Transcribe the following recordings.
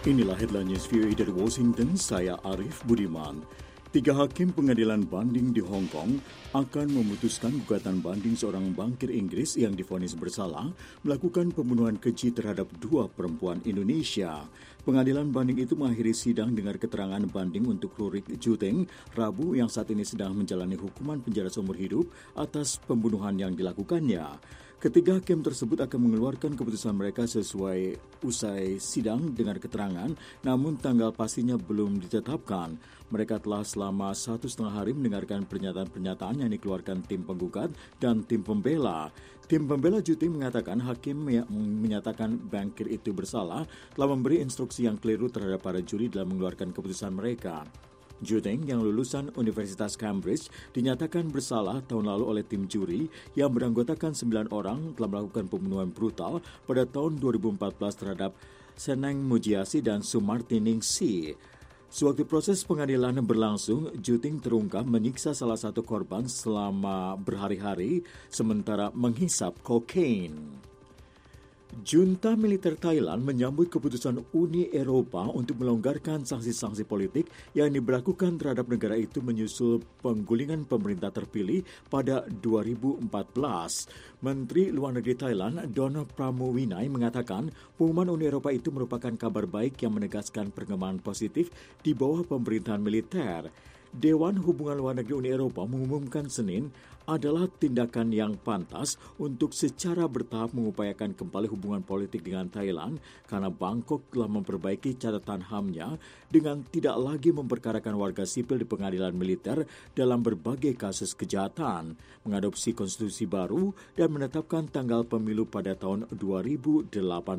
Inilah headline news VOA dari Washington, saya Arif Budiman. 3 hakim pengadilan banding di Hong Kong akan memutuskan gugatan banding seorang bankir Inggris yang divonis bersalah melakukan pembunuhan keji terhadap 2 perempuan Indonesia. Pengadilan banding itu mengakhiri sidang dengar keterangan banding untuk Rurik Juteng, Rabu yang saat ini sedang menjalani hukuman penjara seumur hidup atas pembunuhan yang dilakukannya. Ketiga hakim tersebut akan mengeluarkan keputusan mereka sesuai usai sidang dengar keterangan, namun tanggal pastinya belum ditetapkan. Mereka telah selama 1,5 hari mendengarkan pernyataan-pernyataan yang dikeluarkan tim penggugat dan tim pembela. Tim pembela Juteng mengatakan hakim yang menyatakan bankir itu bersalah telah memberi instruksi yang keliru terhadap para juri dalam mengeluarkan keputusan mereka. Juteng yang lulusan Universitas Cambridge dinyatakan bersalah tahun lalu oleh tim juri yang beranggotakan 9 orang telah melakukan pembunuhan brutal pada tahun 2014 terhadap Seneng Mujiasi dan Sumarti Ningsi. Sewaktu proses pengadilan berlangsung, Juteng terungkap menyiksa salah satu korban selama berhari-hari sementara menghisap kokain. Junta militer Thailand menyambut keputusan Uni Eropa untuk melonggarkan sanksi-sanksi politik yang diberlakukan terhadap negara itu menyusul penggulingan pemerintah terpilih pada 2014. Menteri Luar Negeri Thailand, Don Pramudwinai, mengatakan pengumuman Uni Eropa itu merupakan kabar baik yang menegaskan perkembangan positif di bawah pemerintahan militer. Dewan Hubungan Luar Negeri Uni Eropa mengumumkan Senin adalah tindakan yang pantas untuk secara bertahap mengupayakan kembali hubungan politik dengan Thailand karena Bangkok telah memperbaiki catatan HAM-nya dengan tidak lagi memperkarakan warga sipil di pengadilan militer dalam berbagai kasus kejahatan, mengadopsi konstitusi baru dan menetapkan tanggal pemilu pada tahun 2018.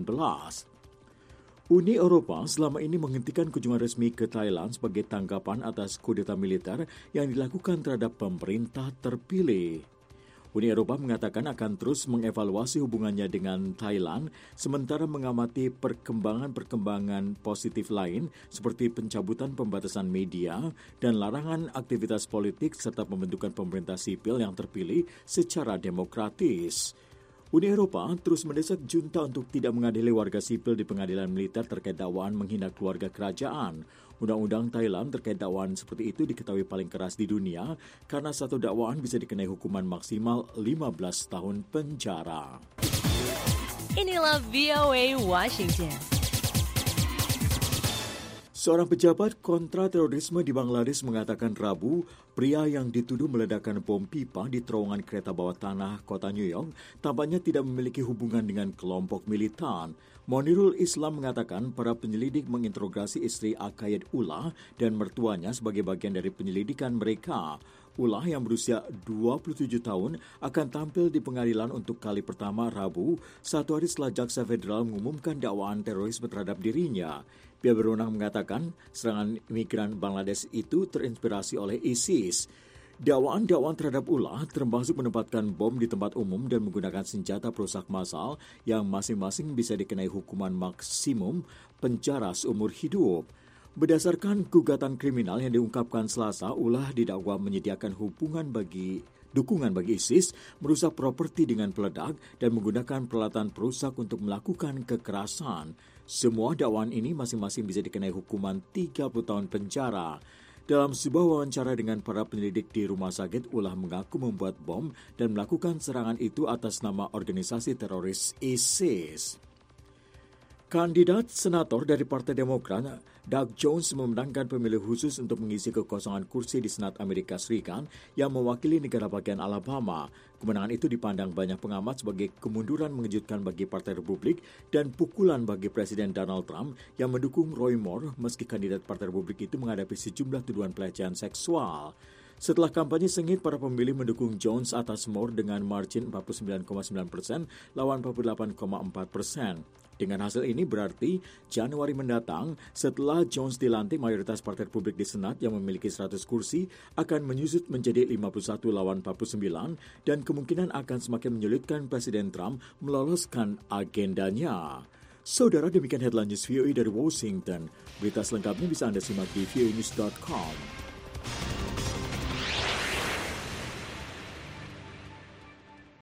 Uni Eropa selama ini menghentikan kunjungan resmi ke Thailand sebagai tanggapan atas kudeta militer yang dilakukan terhadap pemerintah terpilih. Uni Eropa mengatakan akan terus mengevaluasi hubungannya dengan Thailand sementara mengamati perkembangan positif lain seperti pencabutan pembatasan media dan larangan aktivitas politik serta pembentukan pemerintah sipil yang terpilih secara demokratis. Uni Eropa terus mendesak junta untuk tidak mengadili warga sipil di pengadilan militer terkait dakwaan menghina keluarga kerajaan. Undang-undang Thailand terkait dakwaan seperti itu diketahui paling keras di dunia karena satu dakwaan bisa dikenai hukuman maksimal 15 tahun penjara. Inilah VOA Washington. Seorang pejabat kontra-terorisme di Bangladesh mengatakan Rabu, pria yang dituduh meledakkan bom pipa di terowongan kereta bawah tanah kota New York tampaknya tidak memiliki hubungan dengan kelompok militan. Monirul Islam mengatakan para penyelidik menginterogasi istri Akayed Ullah dan mertuanya sebagai bagian dari penyelidikan mereka. Ullah yang berusia 27 tahun akan tampil di pengadilan untuk kali pertama Rabu, 1 hari setelah jaksa federal mengumumkan dakwaan terorisme terhadap dirinya. Pihak berwenang mengatakan serangan imigran Bangladesh itu terinspirasi oleh ISIS. Dakwaan-dakwaan terhadap Ullah termasuk menempatkan bom di tempat umum dan menggunakan senjata perusak massal yang masing-masing bisa dikenai hukuman maksimum penjara seumur hidup. Berdasarkan gugatan kriminal yang diungkapkan Selasa, Ullah didakwa menyediakan dukungan bagi ISIS, merusak properti dengan peledak, dan menggunakan peralatan perusak untuk melakukan kekerasan. Semua dakwaan ini masing-masing bisa dikenai hukuman 30 tahun penjara. Dalam sebuah wawancara dengan para penyelidik di rumah sakit, Ullah mengaku membuat bom dan melakukan serangan itu atas nama organisasi teroris ISIS. Kandidat senator dari Partai Demokrat, Doug Jones, memenangkan pemilih khusus untuk mengisi kekosongan kursi di Senat Amerika Serikat yang mewakili negara bagian Alabama. Kemenangan itu dipandang banyak pengamat sebagai kemunduran mengejutkan bagi Partai Republik dan pukulan bagi Presiden Donald Trump yang mendukung Roy Moore meski kandidat Partai Republik itu menghadapi sejumlah tuduhan pelecehan seksual. Setelah kampanye sengit, para pemilih mendukung Jones atas Moore dengan margin 49,9% lawan 48,4%. Dengan hasil ini berarti Januari mendatang setelah Jones dilantik, mayoritas Partai Republik di Senat yang memiliki 100 kursi akan menyusut menjadi 51 lawan 49 dan kemungkinan akan semakin menyulitkan Presiden Trump meloloskan agendanya. Saudara, demikian headline news VOA dari Washington. Berita selengkapnya bisa Anda simak di voanews.com.